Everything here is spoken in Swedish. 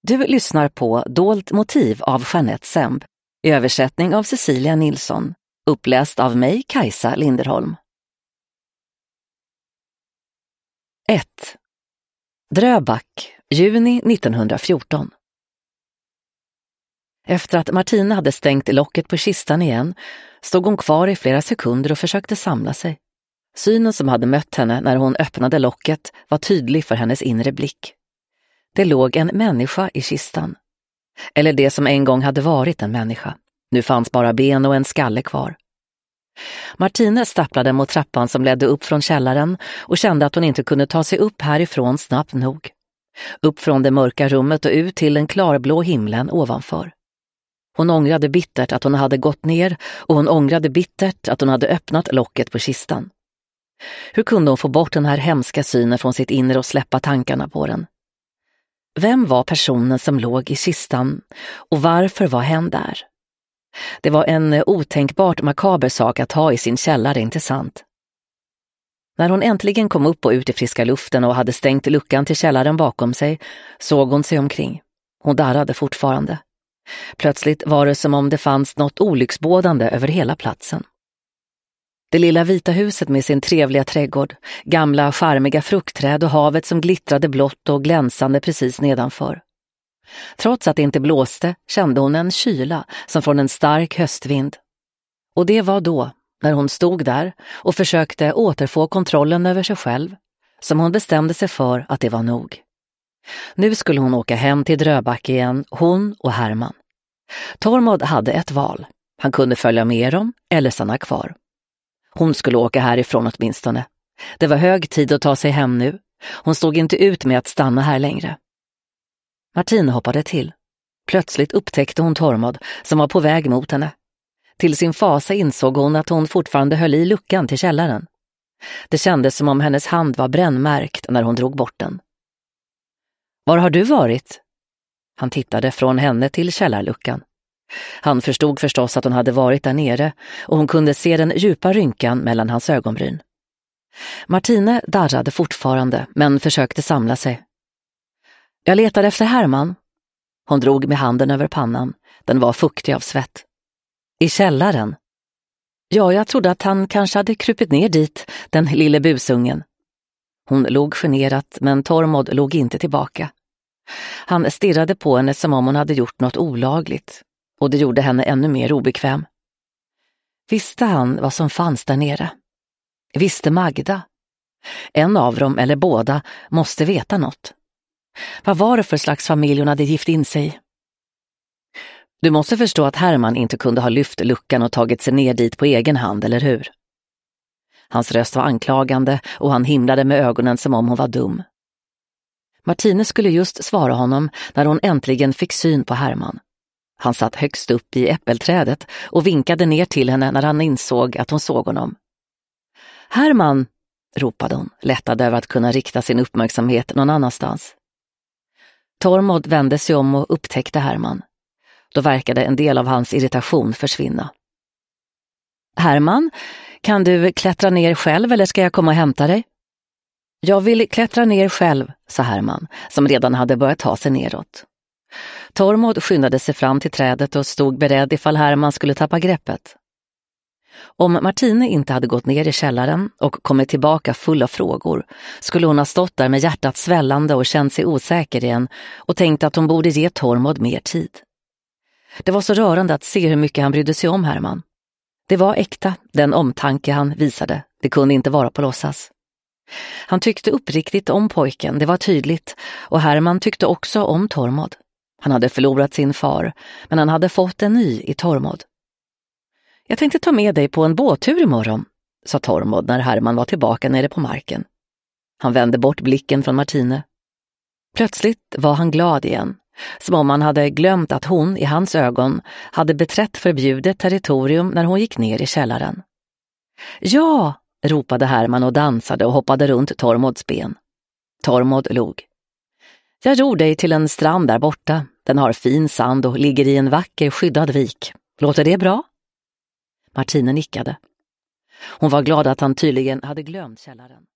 Du lyssnar på Dolt motiv av Jeanette Semb, i översättning av Cecilia Nilsson, uppläst av mig, Kajsa Linderholm. 1. Dröbak, juni 1914. Efter att Martina hade stängt locket på kistan igen stod hon kvar i flera sekunder och försökte samla sig. Synen som hade mött henne när hon öppnade locket var tydlig för hennes inre blick. Det låg en människa i kistan. Eller det som en gång hade varit en människa. Nu fanns bara ben och en skalle kvar. Martina stapplade mot trappan som ledde upp från källaren och kände att hon inte kunde ta sig upp härifrån snabbt nog. Upp från det mörka rummet och ut till den klarblå himlen ovanför. Hon ångrade bittert att hon hade gått ner och hon ångrade bittert att hon hade öppnat locket på kistan. Hur kunde hon få bort den här hemska synen från sitt inre och släppa tankarna på den? Vem var personen som låg i kistan och varför var hen där? Det var en otänkbart makaber sak att ha i sin källare, inte sant? När hon äntligen kom upp och ut i friska luften och hade stängt luckan till källaren bakom sig såg hon sig omkring. Hon darrade fortfarande. Plötsligt var det som om det fanns något olycksbådande över hela platsen. Det lilla vita huset med sin trevliga trädgård, gamla charmiga fruktträd och havet som glittrade blått och glänsande precis nedanför. Trots att det inte blåste kände hon en kyla som från en stark höstvind. Och det var då, när hon stod där och försökte återfå kontrollen över sig själv, som hon bestämde sig för att det var nog. Nu skulle hon åka hem till Dröbak igen, hon och Herman. Tormod hade ett val. Han kunde följa med dem eller stanna kvar. Hon skulle åka härifrån åtminstone. Det var hög tid att ta sig hem nu. Hon stod inte ut med att stanna här längre. Martina hoppade till. Plötsligt upptäckte hon Tormod som var på väg mot henne. Till sin fasa insåg hon att hon fortfarande höll i luckan till källaren. Det kändes som om hennes hand var brännmärkt när hon drog bort den. Var har du varit? Han tittade från henne till källarluckan. Han förstod förstås att hon hade varit där nere och hon kunde se den djupa rynkan mellan hans ögonbryn. Martina darrade fortfarande men försökte samla sig. Jag letade efter Herman. Hon drog med handen över pannan. Den var fuktig av svett. I källaren? Ja, jag trodde att han kanske hade krupit ner dit, den lille busungen. Hon log generat men Tormod log inte tillbaka. Han stirrade på henne som om hon hade gjort något olagligt. Och det gjorde henne ännu mer obekväm. Visste han vad som fanns där nere? Visste Magda? En av dem eller båda måste veta något. Vad var det för slags familj hon hade gift in sig i? Du måste förstå att Herman inte kunde ha lyft luckan och tagit sig ner dit på egen hand, eller hur? Hans röst var anklagande och han himlade med ögonen som om hon var dum. Martina skulle just svara honom när hon äntligen fick syn på Herman. Han satt högst upp i äppelträdet och vinkade ner till henne när han insåg att hon såg honom. Herman, ropade hon, lättad över att kunna rikta sin uppmärksamhet någon annanstans. Tormod vände sig om och upptäckte Herman. Då verkade en del av hans irritation försvinna. Herman, kan du klättra ner själv eller ska jag komma och hämta dig? Jag vill klättra ner själv, sa Herman, som redan hade börjat ta sig neråt. Tormod skyndade sig fram till trädet och stod beredd ifall Herman skulle tappa greppet. Om Martina inte hade gått ner i källaren och kommit tillbaka full av frågor skulle hon ha stått där med hjärtat svällande och känt sig osäker igen och tänkt att hon borde ge Tormod mer tid. Det var så rörande att se hur mycket han brydde sig om Herman. Det var äkta, den omtanke han visade. Det kunde inte vara på låtsas. Han tyckte uppriktigt om pojken, det var tydligt, och Herman tyckte också om Tormod. Han hade förlorat sin far, men han hade fått en ny i Tormod. Jag tänkte ta med dig på en båttur imorgon, sa Tormod när Herman var tillbaka nere på marken. Han vände bort blicken från Martina. Plötsligt var han glad igen, som om han hade glömt att hon, i hans ögon, hade beträtt förbjudet territorium när hon gick ner i källaren. Ja, ropade Herman och dansade och hoppade runt Tormods ben. Tormod log. Jag ror dig till en strand där borta. Den har fin sand och ligger i en vacker skyddad vik. Låter det bra? Martina nickade. Hon var glad att han tydligen hade glömt källaren.